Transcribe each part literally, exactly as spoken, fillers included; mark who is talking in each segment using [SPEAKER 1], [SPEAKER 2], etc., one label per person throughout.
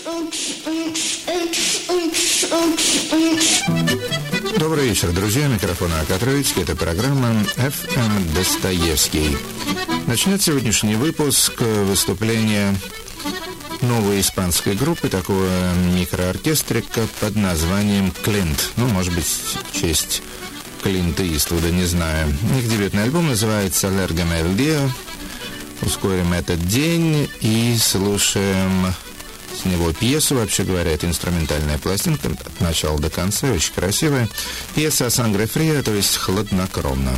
[SPEAKER 1] Добрый вечер, друзья. Микрофон Акатровицкий. Это программа эф эм Достоевский. Начнет сегодняшний выпуск выступления новой испанской группы, такого микрооркестрика под названием «Клинт». Ну, может быть, в честь Клинта Иствуда, не знаю. Их дебютный альбом называется «Алэргаме эль Диа». Ускорим этот день и слушаем с него пьесу. Вообще говоря, это инструментальная пластинка от начала до конца, очень красивая. Пьеса «А сангре фрия», то есть «Хладнокровно».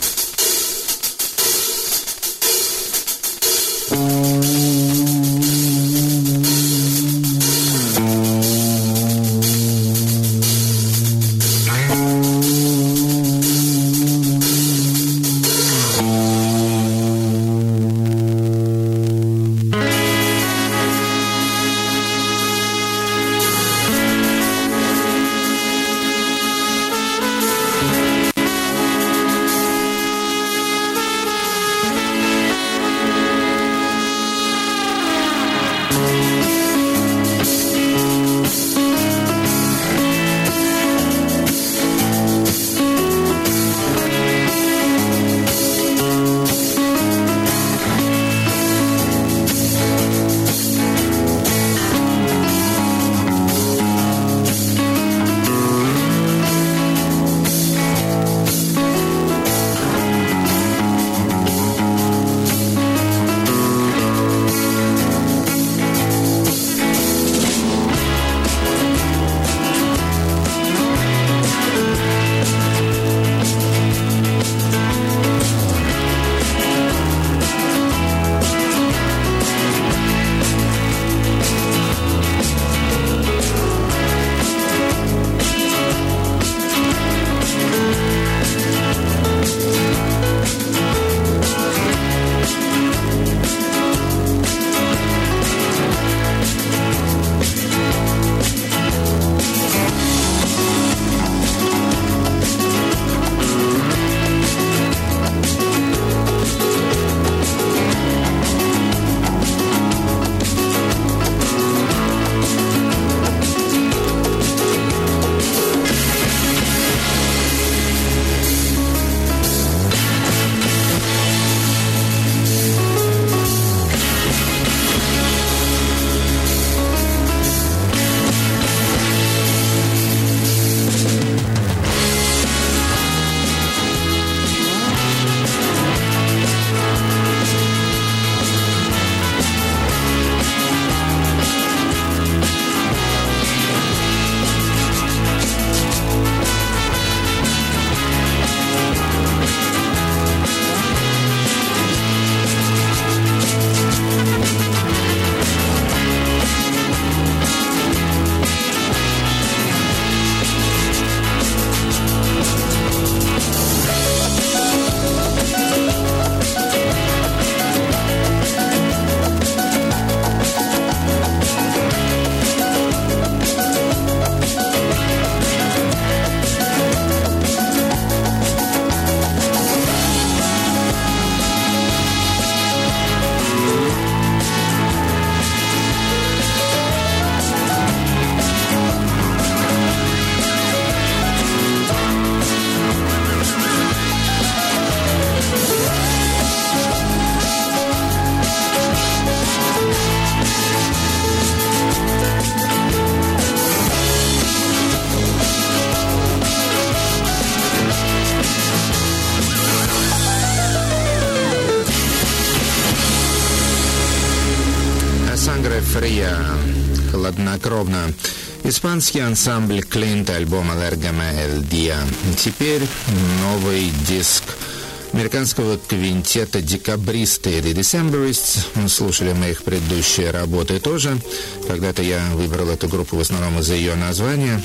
[SPEAKER 1] Фрия, хладнокровно. Испанский ансамбль Клинт, альбом «Алэргаме эль Диа». Теперь новый диск американского квинтета «Декабристы» «The Decemberists». Слушали мы их предыдущие работы тоже. Когда-то я выбрал эту группу в основном из-за ее названия.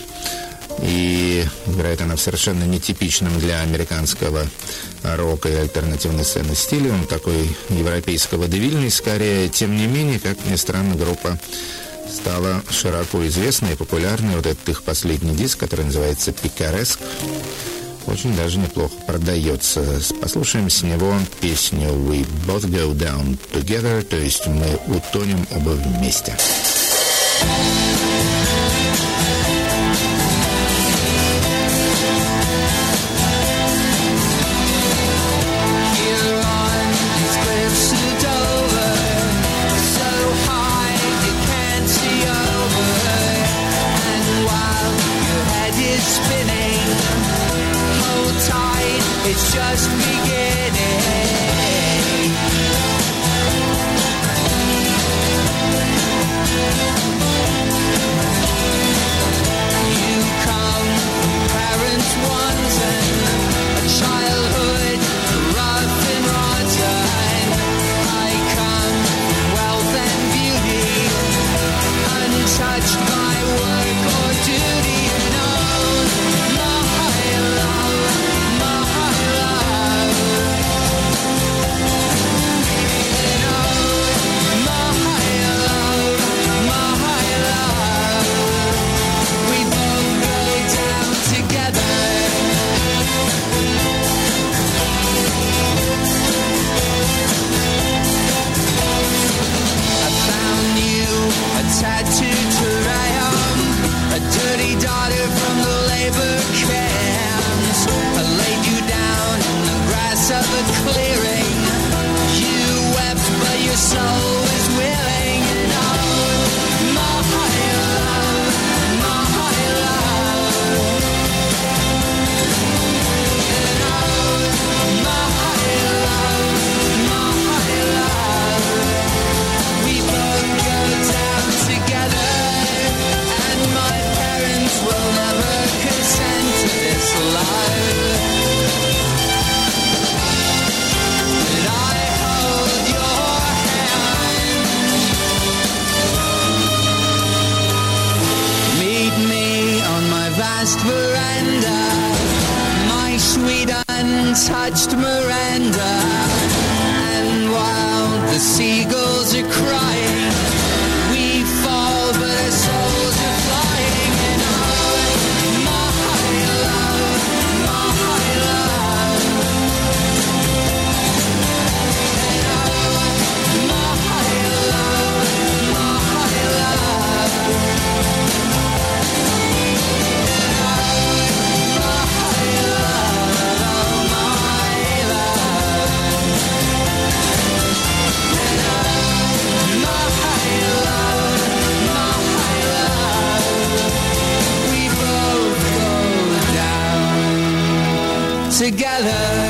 [SPEAKER 1] И играет она в совершенно нетипичном для американского рока и альтернативной сцены стиле. Он такой европейско-водевильный скорее. Тем не менее, как ни странно, группа стала широко известной и популярной. Вот этот их последний диск, который называется «Пикареск», очень даже неплохо продается. Послушаем с него песню «We both go down together», то есть «Мы утонем оба вместе».
[SPEAKER 2] It's just beginning. You come from parents once and a childhood rough and rotten. I come from wealth and beauty, untouched by work or duty. No, my love, my love. Tattooed triumph, a dirty daughter from the labor camps. I laid you down in the grass of a clearing. You wept, but your soul was willing. And oh, my love, my love. And oh, my love, my love. We both go down together, and my parents will never consent to this love. But I hold your hand. Meet me on my vast veranda, my sweet untouched Miranda. And while the seagulls are crying, we fall, but our souls are flying. And oh, my love, my love. And oh, my love, my love. And oh, my love, my love. And oh, my love, my love. We both go down together.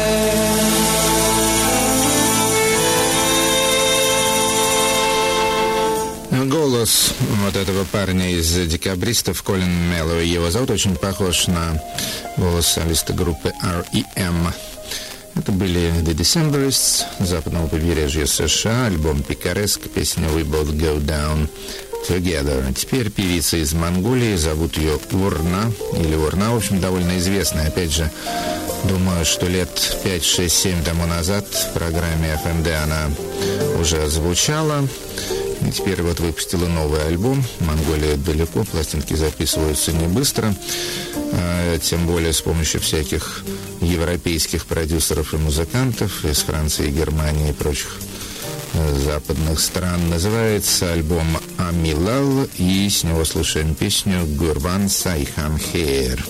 [SPEAKER 1] Голос вот этого парня из «Декабристов», Колин Мэллоуи, его зовут, очень похож на голос солиста группы эр и эм. Это были The Decemberists, западного побережья США, альбом «Пикареск», песня «We Both Go Down Together». Теперь певица из Монголии, зовут ее Урна, или Урна, в общем, довольно известная. Опять же, думаю, что лет пять, шесть, семь тому назад в программе эф эм дэ она уже звучала. И теперь вот выпустила новый альбом. Монголия далеко, пластинки записываются не быстро, а, тем более с помощью всяких европейских продюсеров и музыкантов из Франции, Германии и прочих а, западных стран. Называется альбом «Амилал», и с него слушаем песню «Гурбан Сайхам Хейр».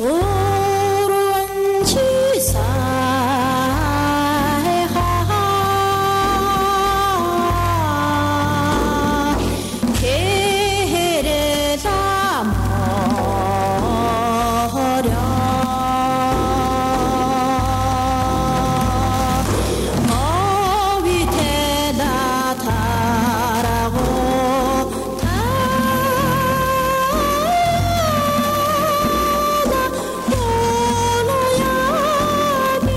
[SPEAKER 3] Oh,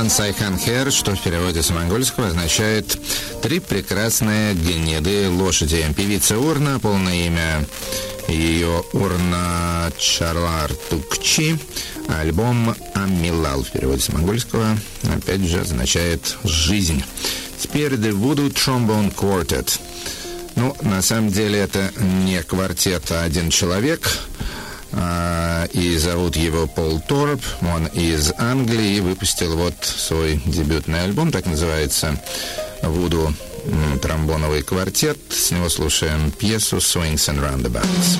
[SPEAKER 1] Тан Сайхан Хер, что в переводе с монгольского означает «три прекрасные гнедые лошади». Певица Урна, полное имя ее Урна Чарлар Тукчи. Альбом «Амилал» в переводе с монгольского опять же означает «жизнь». Теперь The Voodoo Trombone Quartet. Ну, на самом деле это не квартет, а один человек. И зовут его Пол Торп. Он из Англии и выпустил вот свой дебютный альбом, так называется «Вуду тромбоновый квартет». С него слушаем пьесу «Swings and Roundabouts».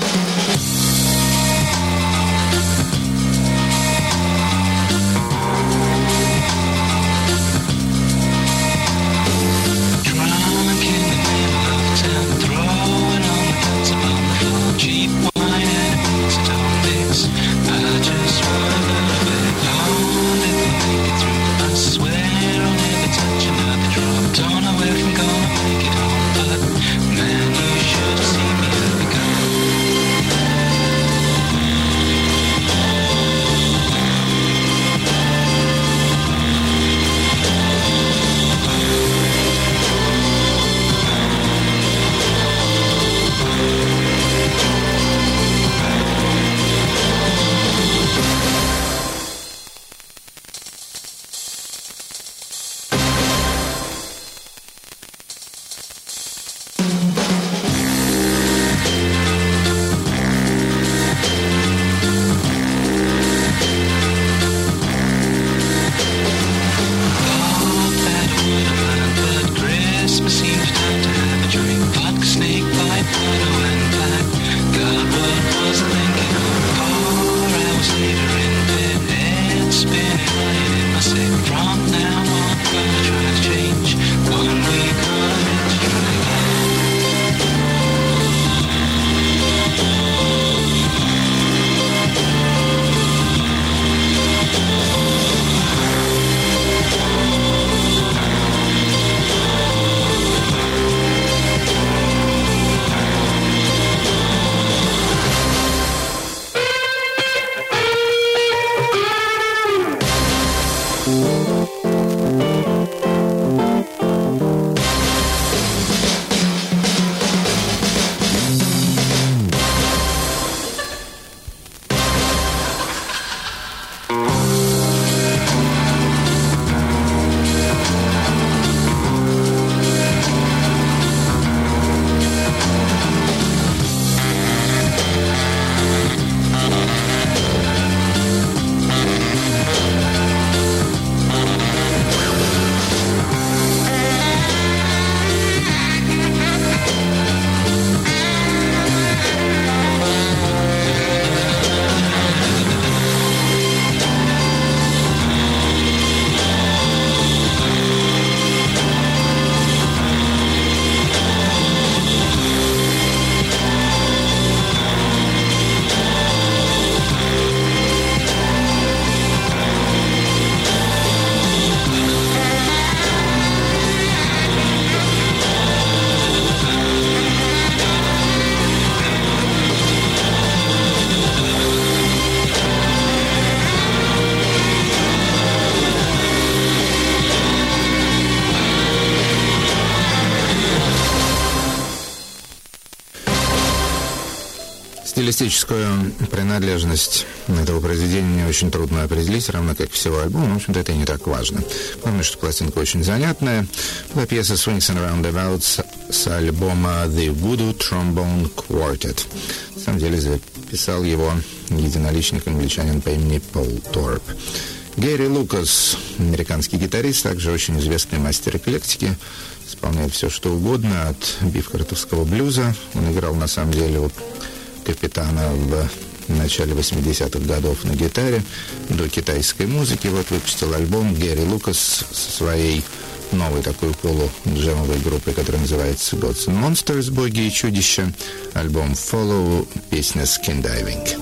[SPEAKER 1] Стилистическую принадлежность этого произведения очень трудно определить, равно как всего альбома. В общем-то, это и не так важно. Главное, что пластинка очень занятная. Это пьеса «Swings and Roundabouts» с альбома «The Voodoo Trombone Quartet». На самом деле, записал его единоличник англичанин по имени Пол Торп. Гэри Лукас, американский гитарист, также очень известный мастер эклектики, исполняет все, что угодно, от бифкартовского блюза. Он играл, на самом деле, вот капитана в начале восьмидесятых годов на гитаре, до китайской музыки. Вот выпустил альбом Гэри Лукас со своей новой такой полу-джемовой группой, которая называется Gods and Monsters, боги и чудища. Альбом Follow, песня Skin Diving.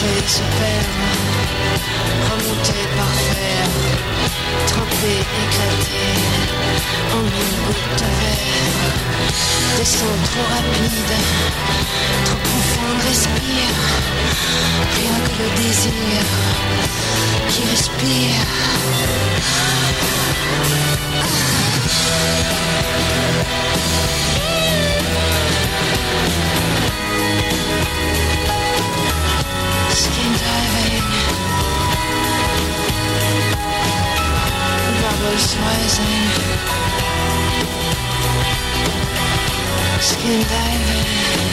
[SPEAKER 3] fait se perdre, remonter par fer, tremper, éclater, en une goutte de verre. Descend trop rapide, trop profond, respire, rien que le désir qui respire. Skin diving, bubbles rising. Skin diving.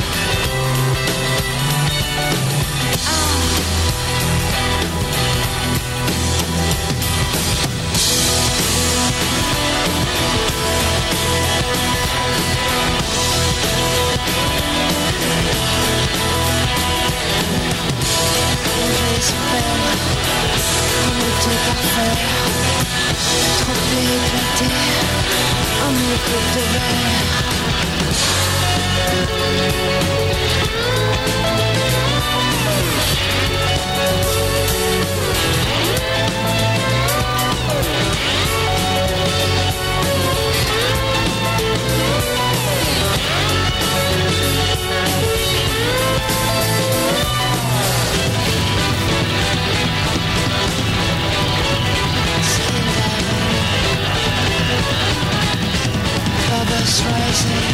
[SPEAKER 3] Remonter par fer, tremper, éclater, en une goutte de verre. Bubbles rising.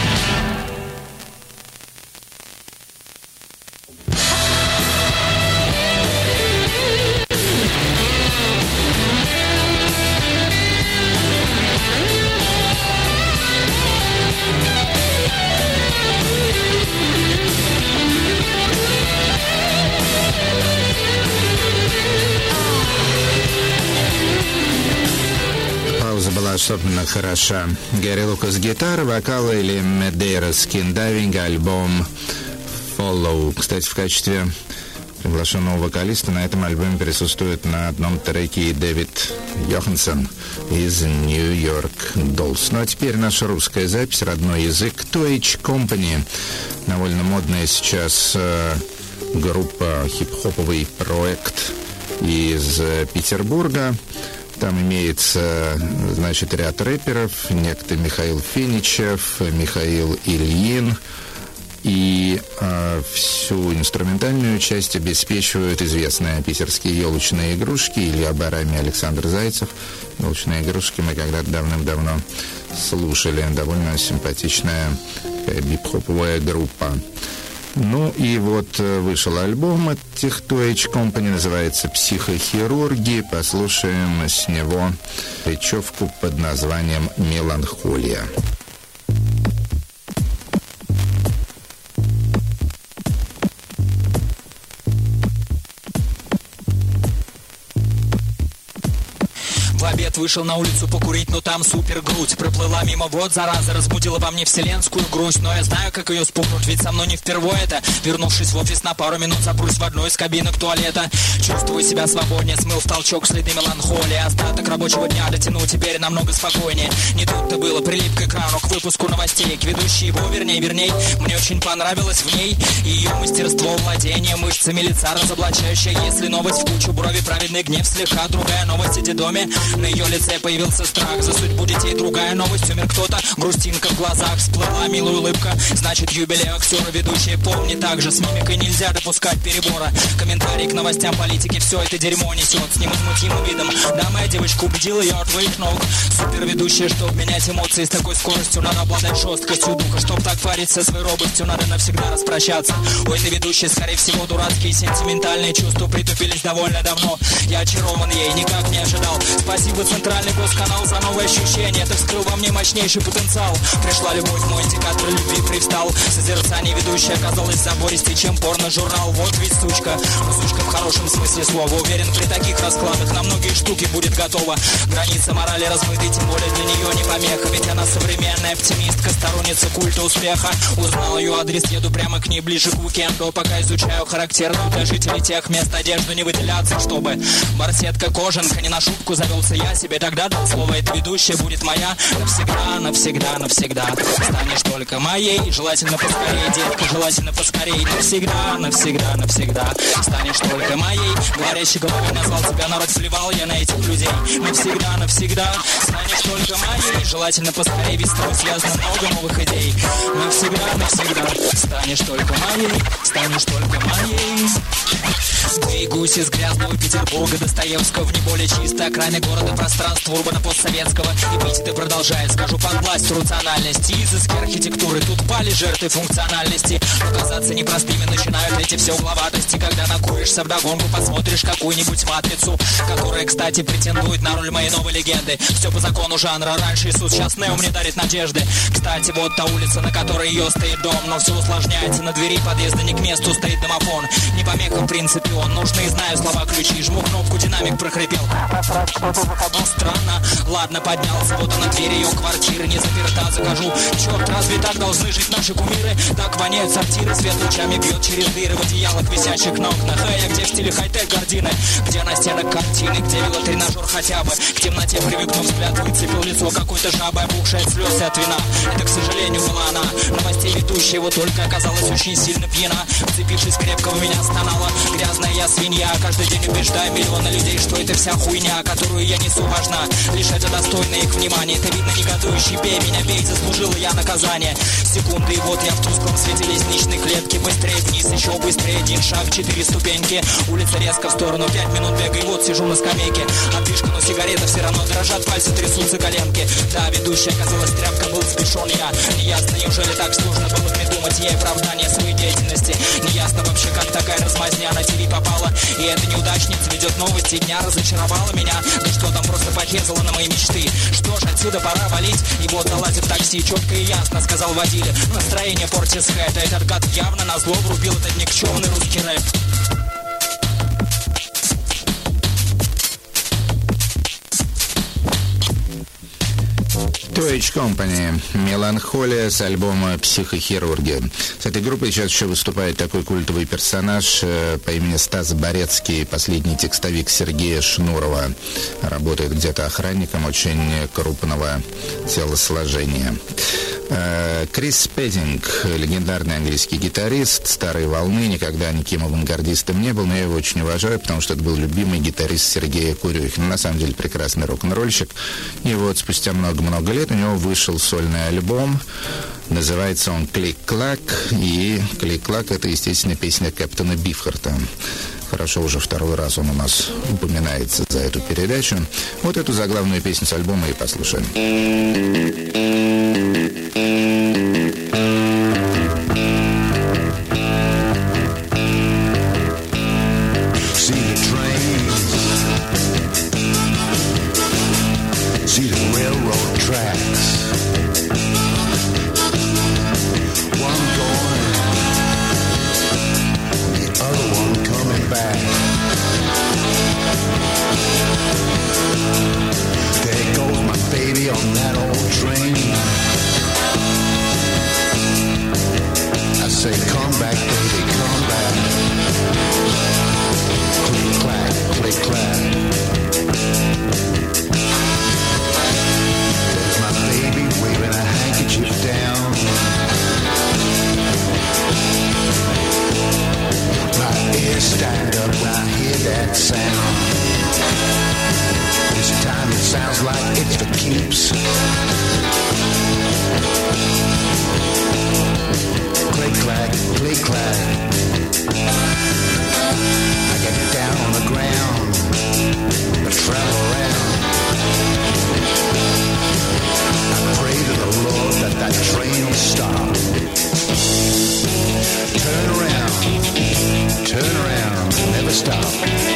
[SPEAKER 1] Была особенно хороша. Гэри Лукас гитара, вокал или Медейра Skin Diving, альбом Follow. Кстати, в качестве приглашенного вокалиста на этом альбоме присутствует на одном треке и Дэвид Йоханссон из New York Dolls. Ну а теперь наша русская запись, родной язык, two H Company. Довольно модная сейчас э, группа, хип-хоповый проект из э, Петербурга. Там имеется, значит, ряд рэперов, некто Михаил Финичев, Михаил Ильин. И э, всю инструментальную часть обеспечивают известные питерские елочные игрушки, Илья Барами, Александр Зайцев. Елочные игрушки мы когда-то давным-давно слушали. Довольно симпатичная бип-хоповая группа. Ну и вот вышел альбом от этих two H Company, называется «Психохирурги». Послушаем с него речевку под названием «Меланхолия».
[SPEAKER 4] В обед вышел на улицу покурить, но там супер грудь проплыла мимо, вот зараза, разбудила во мне вселенскую грусть. Но я знаю, как ее спугнуть, ведь со мной не впервые это. Вернувшись в офис на пару минут, запрусь в одной из кабинок туалета. Чувствую себя свободнее, смыл в толчок следы меланхолии. Остаток рабочего дня дотяну теперь намного спокойнее. Не тут-то было, прилип к экрану, к выпуску новостей, к ведущей его, верней, верней. Мне очень понравилось в ней ее мастерство владения мышцами лица, разоблачающее, если новость в кучу, брови, праведный гнев слегка. Другая новость о детдоме. На ее лице появился страх за судьбу детей. Другая новость, умер кто-то, грустинка в глазах, всплыла милая улыбка. Значит, юбилей актера ведущие помни также. С мимикой нельзя допускать перебора. Комментарий к новостям политики, все это дерьмо несет с невозмутимым видом. Да, моя девочка убедила ее от твоих ног. Супер ведущая, чтоб менять эмоции с такой скоростью, надо обладать жесткостью духа. Чтоб так париться своей робостью, надо навсегда распрощаться. У этой ведущей, скорее всего, дурацкие сентиментальные чувства притупились довольно давно. Я очарован ей, никак не ожидал. Спасибо, Центральный госканал, за новое ощущение. Ты вскрыл во мне мощнейший потенциал. Пришла любовь, мой индикатор любви привстал. Созерцание ведущей оказалось забористее, чем порно-журнал. Вот ведь сучка, но сучка в хорошем смысле слова. Уверен, при таких раскладах на многие штуки будет готова. Граница морали размыты, тем более для нее не помеха. Ведь она она современная оптимистка, сторонница культа успеха. Узнал ее адрес, еду прямо к ней ближе к уикенду. Пока изучаю характерную для жителей тех мест одежду, не выделяться, чтобы барсетка, кожанка, не на шутку завелся я себе. Тогда дал слово, эта ведущая будет моя навсегда, навсегда, навсегда. Станешь только моей, желательно поскорей, детка, желательно поскорей. Навсегда, навсегда, навсегда. Станешь только моей. Говорящий головой назвал тебя, народ сливал я на этих людей. Навсегда, навсегда. Станешь только моей, желательно поскорей, ведь с тобой связано много новых идей. Навсегда, навсегда. Станешь только моей, станешь только моей. Двигаюсь из грязного Петербурга Достоевского в не более чистой окраины города, пространство урбана постсоветского. И пить ты продолжает, скажу, под властью рациональности, изыски архитектуры. Тут пали жертвы функциональности, но казаться непростыми начинают эти все угловатости. Когда накуришься вдогонку, посмотришь какую-нибудь матрицу, которая, кстати, претендует на роль моей новой легенды. Все по закону жанра, раньше Иисус, сейчас Нео мне дарит надежды. Кстати, вот та улица, на которой ее стоит дом, но все усложняется, на двери подъезда не к месту стоит домофон. Не помеха, в принципе, он нужны, знаю слова ключи. Жму кнопку, динамик прохрипел. Странно, ладно, поднялся, вот она дверь ее квартиры, не заперта, захожу. Черт, разве так должны жить наши кумиры? Так воняют сортиры, свет лучами бьет через дыры в одеялах, висящих на окнах. Эй, а где в стиле хай-тек гардины? Где на стенах картины? Где велотренажер хотя бы? К темноте привыкнув взгляд, выцепил лицо какой-то жабы, опухшей от слез и от вина. Это, к сожалению, была она. Новостей ведущая вот только оказалась очень сильно пьяна. Вцепившись крепко в меня стонала. Грязная я свинья, каждый день убеждаю миллионы людей, что это вся хуйня, которую я несу, важна. Лишь это достойно их внимания. Это видно негодующий, бей меня, бей, заслужила я наказание. Секунды, и вот я в тусклом свете лестничной клетки. Быстрее вниз, еще быстрее, один шаг, четыре ступеньки. Улица резко в сторону, пять минут бега, и вот сижу на скамейке. Отвишка, но сигарета все равно дрожат, пальцы трясутся, коленки. Да, ведущая оказалась тряпка, был спешен я. Неясно, неужели так сложно было придумать ей оправдание своей деятельности. Неясно вообще, как такая размазня на ТВ попала. И эта неудачница ведет новости дня, разочаровала меня. Да что там, просто порезала на мои мечты. Что ж, отсюда пора валить. И вот залазит в такси, четко и ясно сказал водитель. Настроение портит с хэта. Этот гад явно назло врубил этот никчемный русский рэп.
[SPEAKER 1] Toyage Company. Меланхолия с альбома «Психохирурги». С этой группой сейчас еще выступает такой культовый персонаж по имени Стас Борецкий, последний текстовик Сергея Шнурова. Работает где-то охранником очень крупного телосложения. Крис Петтинг, легендарный английский гитарист старой волны, никогда никем авангардистом не был, но я его очень уважаю, потому что это был любимый гитарист Сергея Курюхина. На самом деле прекрасный рок-н-ролльщик. И вот спустя много-много лет у него вышел сольный альбом. Называется он «Клик-клак». И «Клик-клак» — это, естественно, песня Кэптона Бифхарта. Хорошо, уже второй раз он у нас упоминается за эту передачу. Вот эту заглавную песню с альбома и послушаем.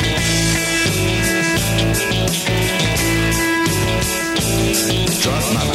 [SPEAKER 5] Drop my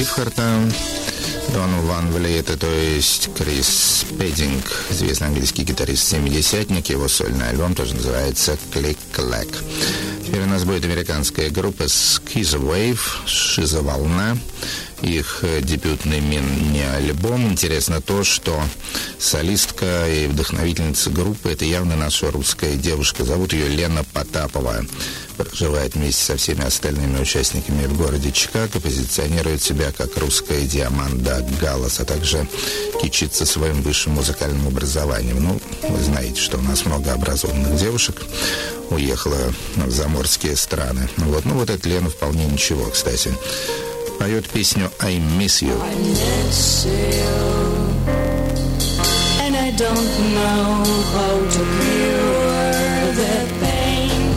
[SPEAKER 1] Бифхарта, Дон Ван Влейта, то есть Крис Педдинг, известный английский гитарист-семидесятник. Его сольный альбом тоже называется «Клик-клэк». Теперь у нас будет американская группа Schizo Wave, «Шизоволна». Их дебютный мини-альбом. Интересно то, что солистка и вдохновительница группы — это явно наша русская девушка. Зовут ее Лена Потапова. Проживает вместе со всеми остальными участниками в городе Чикаго. Позиционирует себя как русская Диаманда Галлас, а также кичится своим высшим музыкальным образованием. Ну, вы знаете, что у нас много образованных девушек уехала в заморские страны. Вот. Ну, вот эта Лена вполне ничего, кстати. Поет песню «I miss you».
[SPEAKER 3] I miss you, and I don't know how to cure the pain.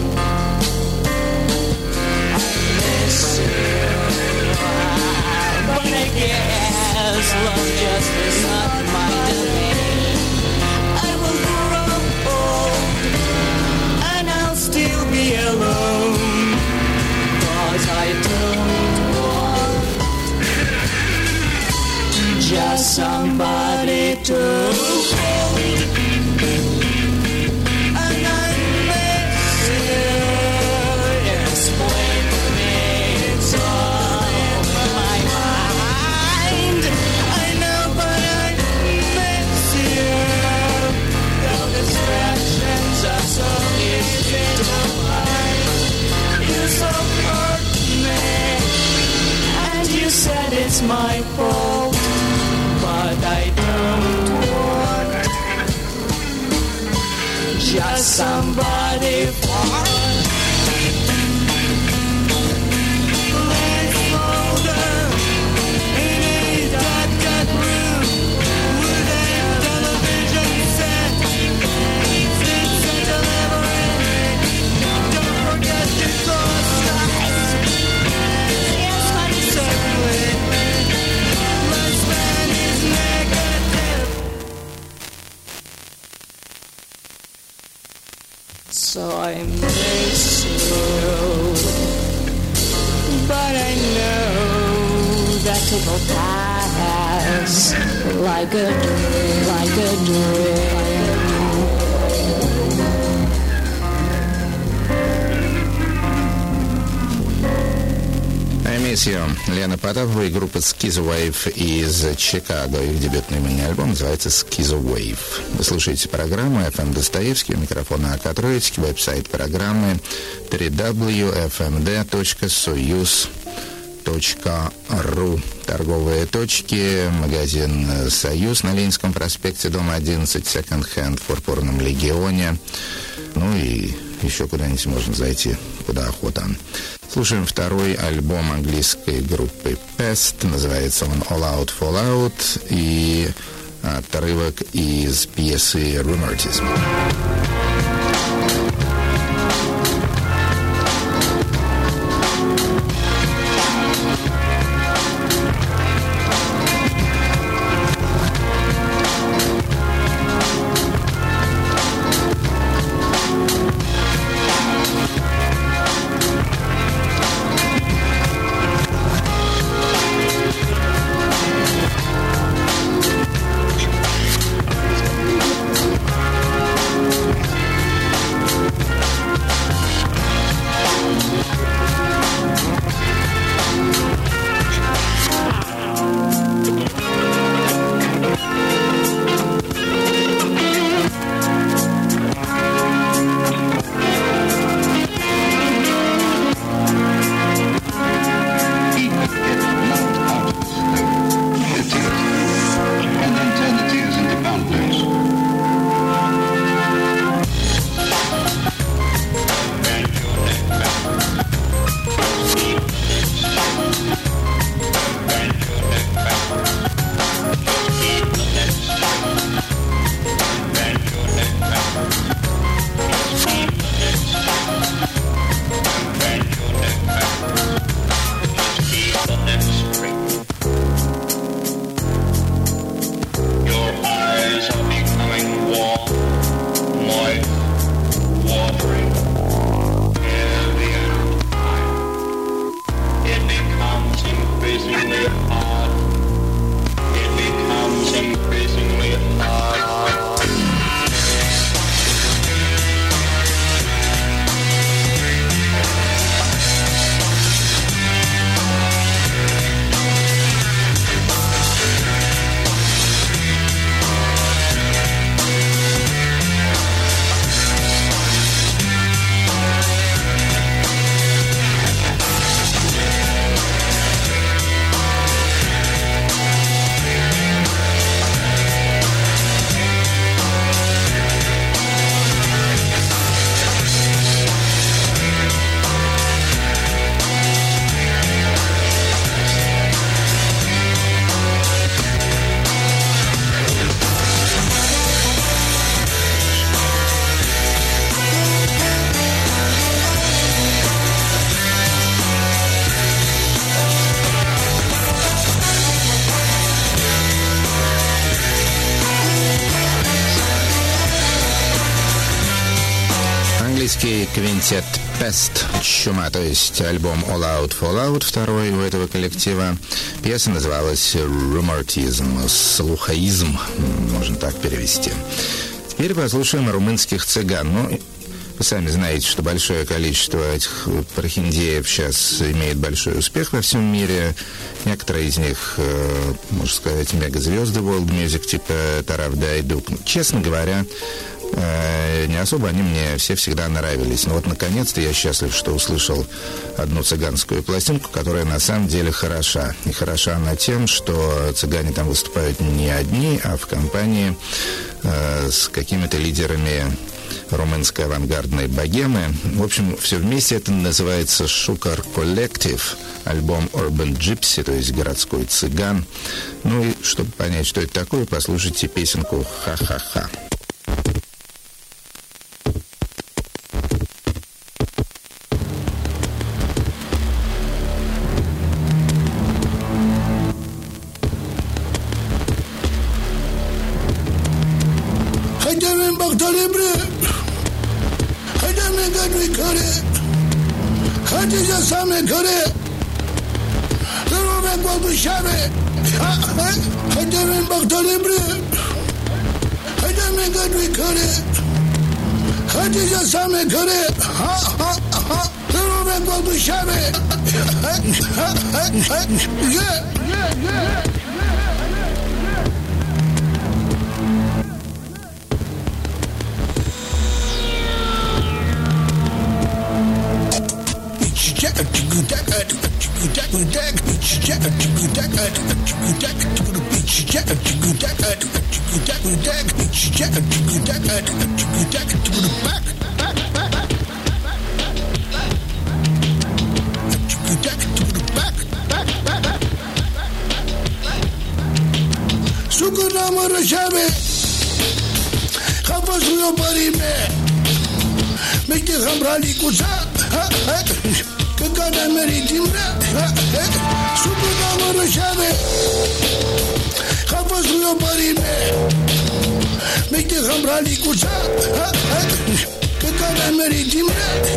[SPEAKER 3] I miss you, but I guess love just is not my domain. I will grow old, and I'll still be alone, 'cause I don't just somebody to hold, and I miss you. Explain to me, it's all in my mind. I know, but I miss you. The distractions are so easy to find. You so hurt me, and you said it's my fault. But I don't want just somebody for let's hold her in a dark, dark room with a television set. It's such a labyrinth. Don't forget to close your eyes. Yes, honey, certainly. So I miss you, but I know that it will pass like a dream, like a dream.
[SPEAKER 1] I miss you. Лена Потапова и группа Schizo Wave из Чикаго. Их дебютный мини-альбом называется Schizo Wave. Вы слушаете программу эф эм Достоевский, у микрофона АК Троицкий, веб-сайт программы дабл ю дабл ю дабл ю точка эф эм дэ точка союз точка ру. Торговые точки, магазин «Союз» на Ленинском проспекте, дом одиннадцать, секонд-хенд в Пурпурном легионе. Ну и еще куда-нибудь можно зайти, куда охота. Слушаем второй альбом английской группы Pest. Называется он All Out, Fall Out. И отрывок из пьесы «Rheumatism».
[SPEAKER 3] I
[SPEAKER 1] Испанский квинтет Pest, чума, то есть альбом All Out Fallout, второй у этого коллектива. Пьеса называлась Rumortism, слухаизм, можно так перевести. Теперь послушаем румынских цыган. Ну, вы сами знаете, что большое количество этих прохиндеев сейчас имеет большой успех во всем мире. Некоторые из них, можно сказать, мегазвезды World Music, типа Тарав Дайдук. Честно говоря, не особо они мне все всегда нравились. Но вот, наконец-то, я счастлив, что услышал одну цыганскую пластинку, которая на самом деле хороша. И хороша она тем, что цыгане там выступают не одни, а в компании э, с какими-то лидерами румынской авангардной богемы. В общем, все вместе это называется Sugar Collective, альбом Urban Gypsy, то есть городской цыган. Ну и, чтобы понять, что это такое, послушайте песенку «Ха-ха-ха».
[SPEAKER 5] Same care Să nu vem cu albușare Haide-mi în bactare bre Haide-mi în gădui care Haide-mi same care Să nu vem cu albușare Yeah, yeah, yeah Sucul n-am rășave Ca văzut eu părime Mește hambrali cu sa Că gana meritim Sucul n-am rășave Ca văzut eu părime Mește hambrali cu sa Că gana meritim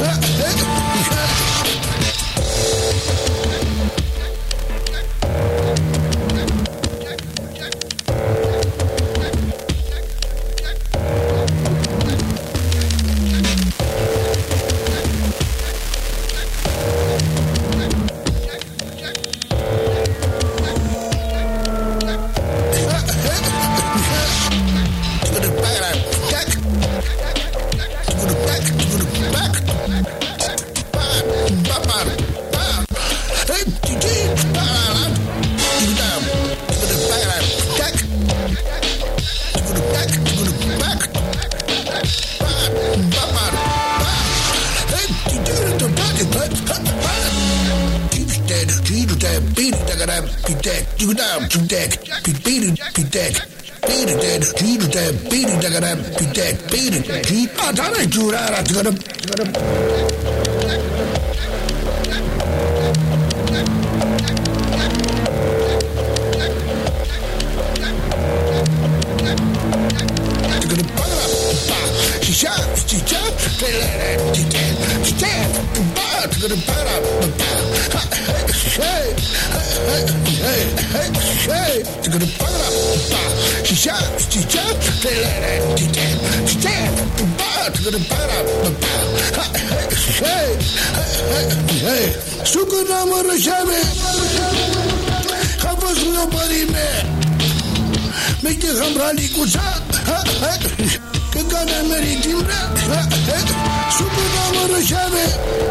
[SPEAKER 5] Sucul n-am rășave Ca văzut eu părime Mește hambrali cu sa Că gana meritim Sucul n-am rășave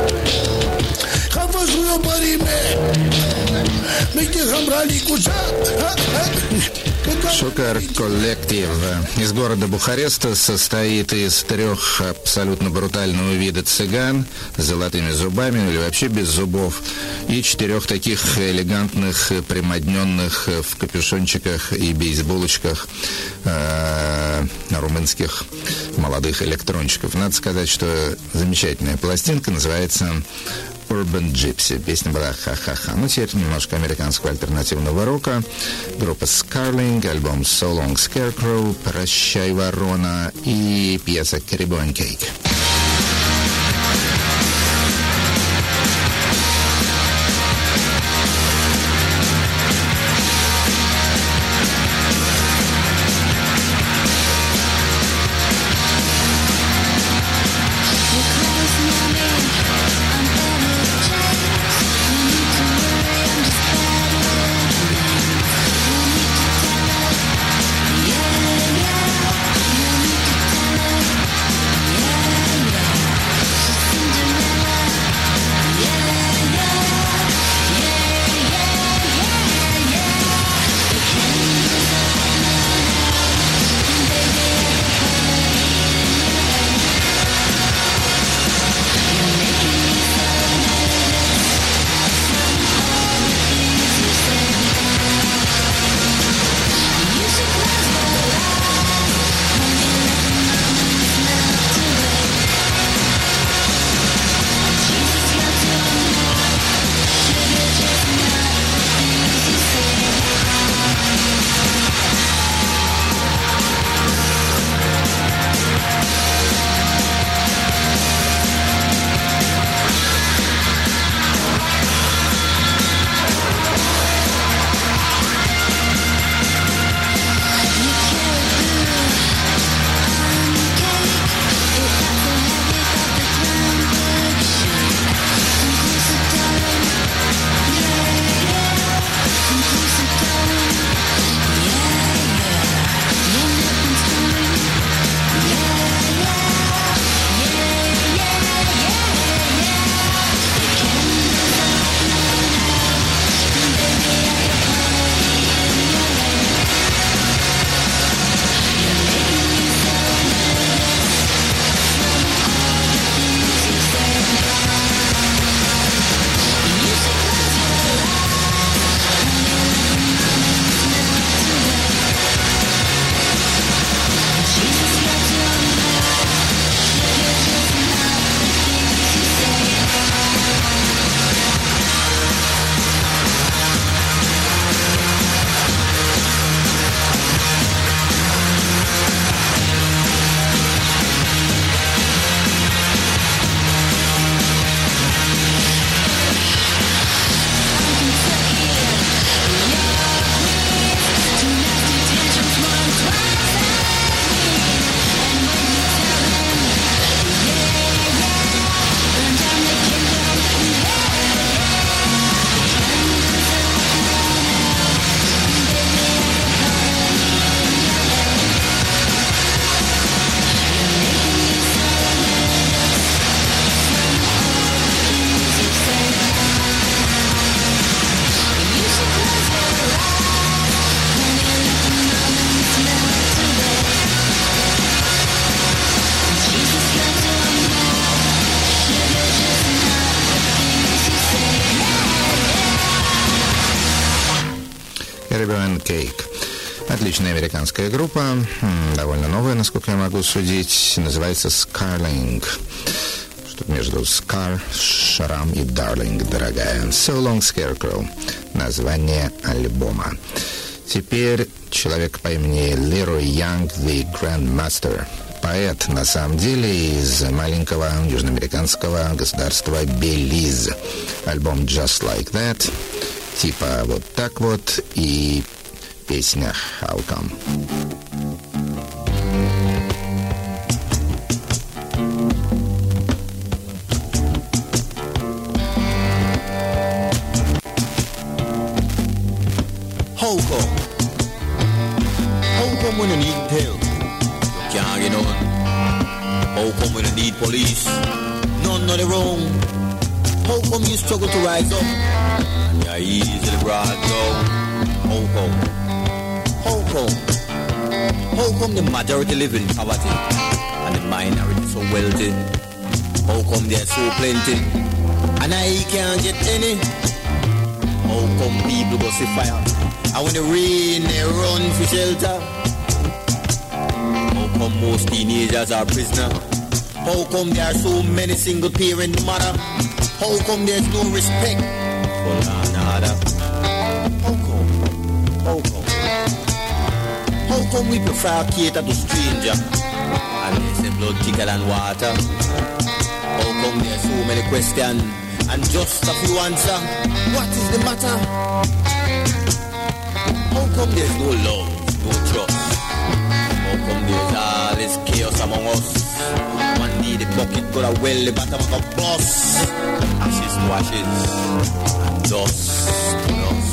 [SPEAKER 5] Ca văzut eu părime Mește hambrali cu sa
[SPEAKER 1] Sugar Collective из города Бухареста состоит из трех абсолютно брутального вида цыган с золотыми зубами или вообще без зубов и четырех таких элегантных, примодненных в капюшончиках и бейсболочках э, румынских молодых электрончиков. Надо сказать, что замечательная пластинка, называется Urban Gypsy. Песня была «Ха-ха-ха». Ну, теперь немножко американского альтернативного рока. Группа Scarling, альбом So Long Scarecrow, «Прощай, ворона» и пьеса «Caribbean Cake». Caribbean Cake. Отличная американская группа, довольно новая, насколько я могу судить, называется Scarling. Что-то между Scar, шрам и Darling, дорогая. So Long Scarecrow, название альбома. Теперь человек по имени Leroy Young, The Grandmaster. Поэт, на самом деле, из маленького южноамериканского государства Белиз. Альбом Just Like That, типа вот так вот, и песня How Come.
[SPEAKER 6] How come? How come when you need help? You can't get on. How come when you need police? None of the wrong. How come you struggle to rise up? And you're easily brought down. How come? How come? How come the majority live in poverty and the minority so wealthy? How come they're so plenty and I can't get any? How come people go see fire and when it rain they run for shelter? How come most teenagers are prisoners? How come there are so many single parent mother? How come there's no respect for one another? How come? How come? How come we prefer cater to stranger and they say blood thicker than water? How come there's so many questions and just a few answers? What is the matter? How come there's no love, no trust? How come there's all this chaos among us? One need a bucket, but a well the bottom of a bus. Ashes to ashes and dust to dust.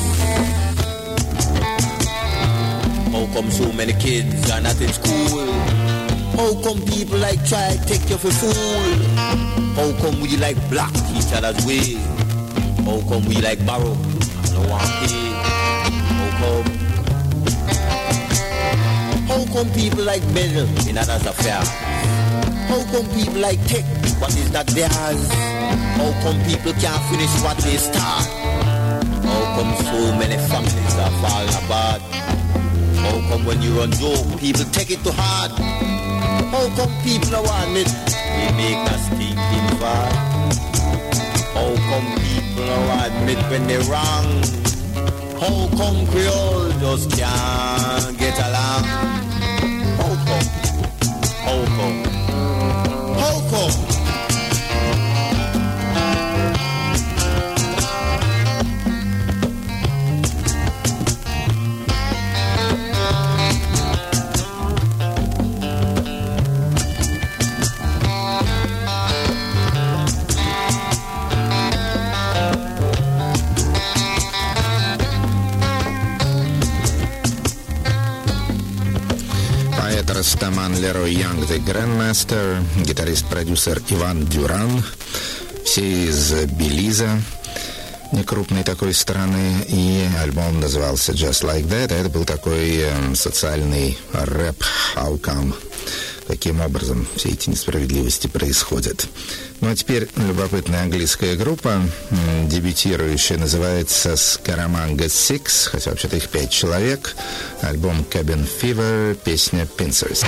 [SPEAKER 6] How come so many kids are not in school? How come people like try to take you for fool? How come we like block each other's way? How come we like borrow and no one pay? How come? How come people like meddle in others' affairs? How come people like take what is not theirs? How come people can't finish what they start? How come so many families are falling apart? How come when you run joke, people take it to heart? How come people don't want it? They make us thinking far. How come people don't admit when they're wrong? How come Creole just can't get along? How come? How come? How come?
[SPEAKER 1] Растаман Leroy Young, The Grandmaster, гитарист-продюсер Иван Дюран, все из Белиза, некрупной такой страны, и альбом назывался Just Like That. Это был такой э, социальный рэп How Come. Каким образом все эти несправедливости происходят. Ну а теперь любопытная английская группа, дебютирующая, называется Scaramanga Six, хотя вообще-то их пять человек. Альбом Cabin Fever, песня Pincers.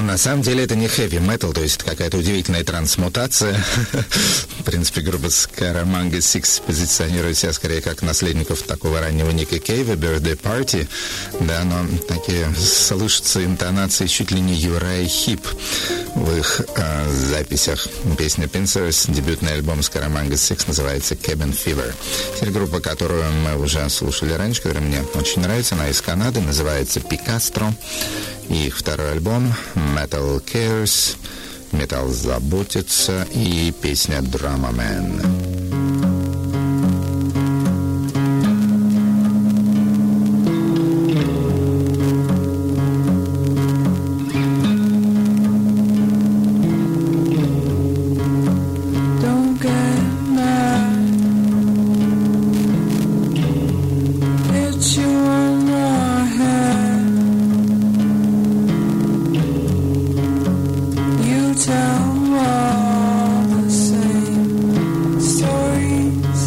[SPEAKER 1] на самом деле это не хэви-метал, то есть это какая-то удивительная трансмутация. В принципе, группа Scaramanga Six позиционирует себя скорее как наследников такого раннего Ника Кейва, Birthday Party, да, но такие слышатся интонации чуть ли не Юрай Хип в их э, записях. Песня Pincers, дебютный альбом Scaramanga Six, называется Cabin Fever. Теперь группа, которую мы уже слушали раньше, которая мне очень нравится, она из Канады, называется Picastro. И их второй альбом Metal Cares, Металл заботится, и песня Drama Man.
[SPEAKER 7] Tell all the same stories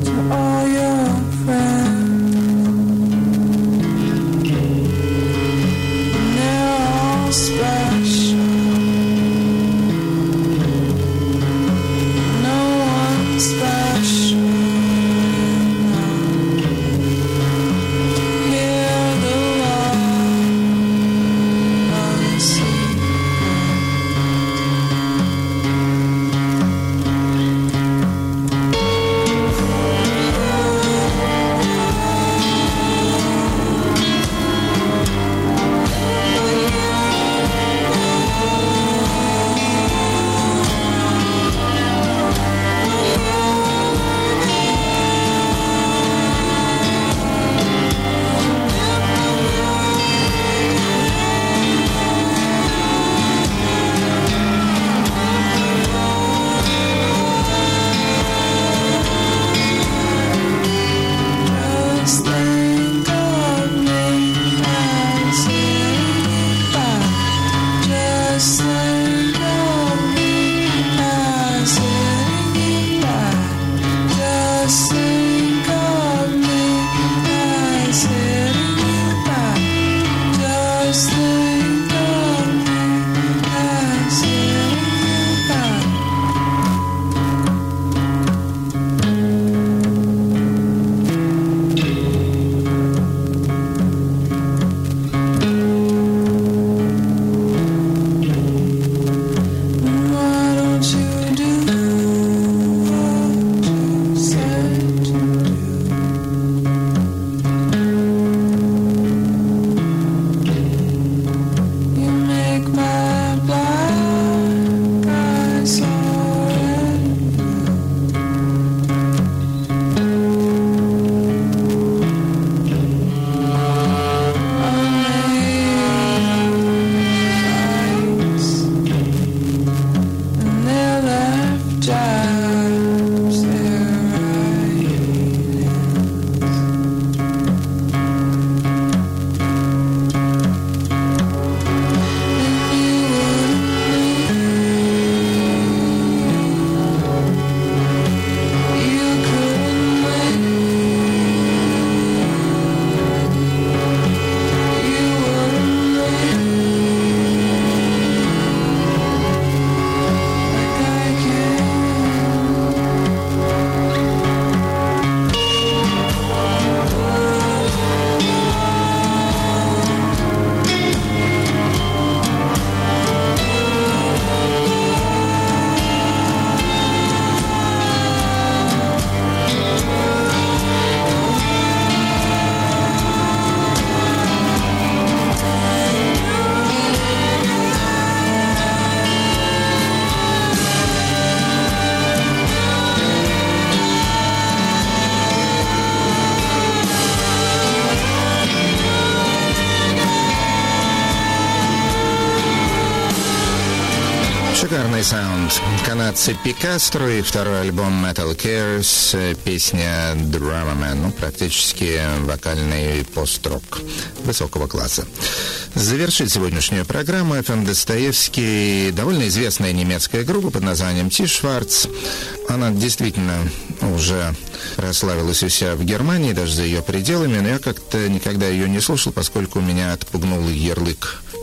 [SPEAKER 1] Шикарный саунд. Канадцы Пикастро и второй альбом Metal Cares, песня Drama Man, ну, практически вокальный пост-рок высокого класса. Завершит сегодняшнюю программу эф эм Достоевский, довольно известная немецкая группа под названием Ти Шварц. Она действительно уже прославилась у себя в Германии, даже за ее пределами, но я как-то никогда ее не слушал, поскольку меня отпугнул ярлык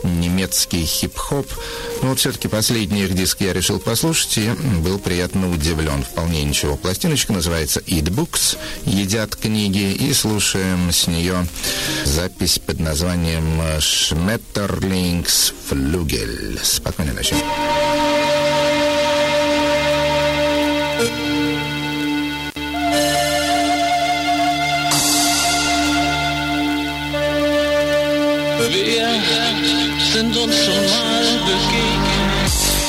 [SPEAKER 1] немецкий хип-хоп. Но вот все-таки последний их диск я решил послушать и был приятно удивлен. Вполне ничего. Пластиночка называется «Eat Books», «Едят книги», и слушаем с нее запись под названием «Schmetterlingsflügel». Спокойной ночи.
[SPEAKER 3] Wir sind uns schon mal begegnet.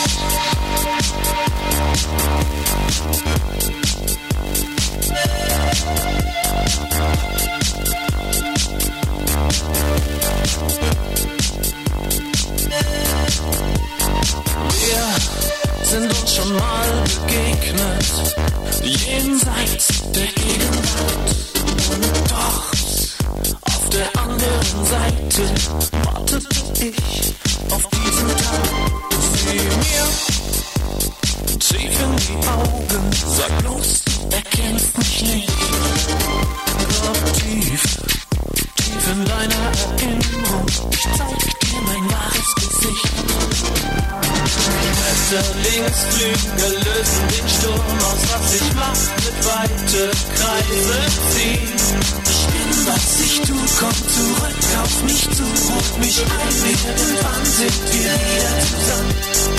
[SPEAKER 3] Wir sind uns schon mal begegnet, jenseits der Gegenwart. Und doch auf der anderen Seite wartete ich auf diesen Tag. Sieh mir tief in die Augen, sag bloß, du erkennst mich nicht. Doch tief, tief in deiner Erinnerung, ich zeig dir mein wahres Gesicht. Schmetterlingsflügel lösen den Sturm aus, was ich mach, mit weite Kreise ziehen. Was ich tu, komm zurück auf mich zu, ruf mich ein, irgendwann sind wir wieder zusammen.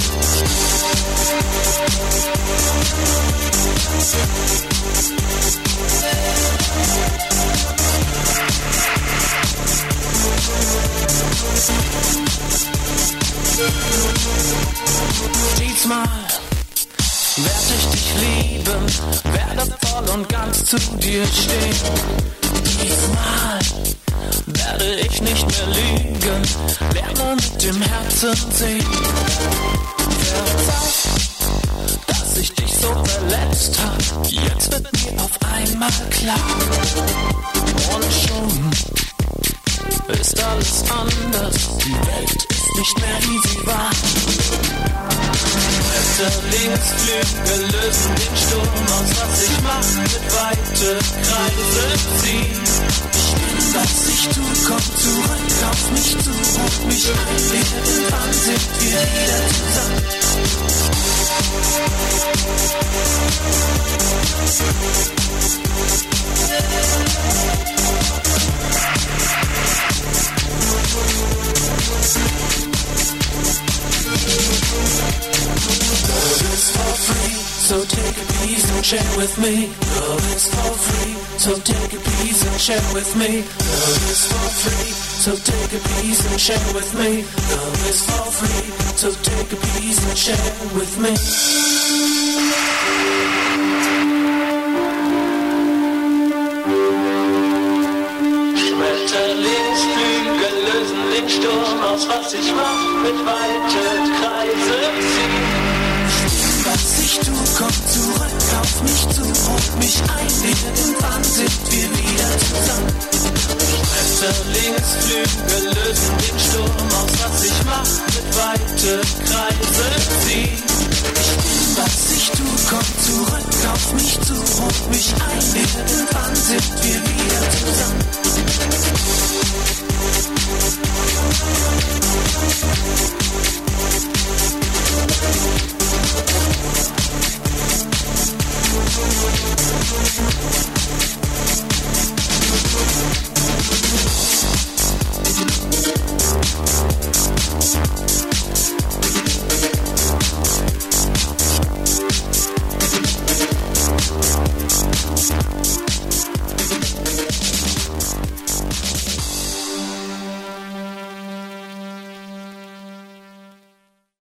[SPEAKER 3] Diesmal werd ich dich lieben, werde voll und ganz zu dir stehen. Diesmal werde ich nicht mehr lügen, lerne mit dem Herzen sehen. Verzeih, dass ich dich so verletzt hab, jetzt wird mir auf einmal klar. Und schon ist alles anders, die Welt ist nicht mehr wie sie war. Schmetterlingsflügel lösen den Sturm aus, was ich mach, mit weite Kreise ziehen. Ich bin, was ich tu, komm zurück auf mich zu, ruf mich ein, irgendwann sind wir wieder zusammen. Love is for free, so take a piece and share with me. Love is for free, so take a piece and share with me. Love is for free, so take a piece and share with me. Love is for free, so take a piece and share with me. Schmetterlingsflügel lösen den Sturm aus, was ich mach, mit weite Kreise ziehen. Was ich tu, komm zurück auf mich zu, ruf mich ein, irgendwann sind wir wieder zusammen. Schmetterlingsflügel lösen den Sturm aus, was ich mach, mit weite Kreise ziehen. Ich bin, was ich tu, komm zurück auf mich zu, ruf mich ein, irgendwann sind wir wieder zusammen.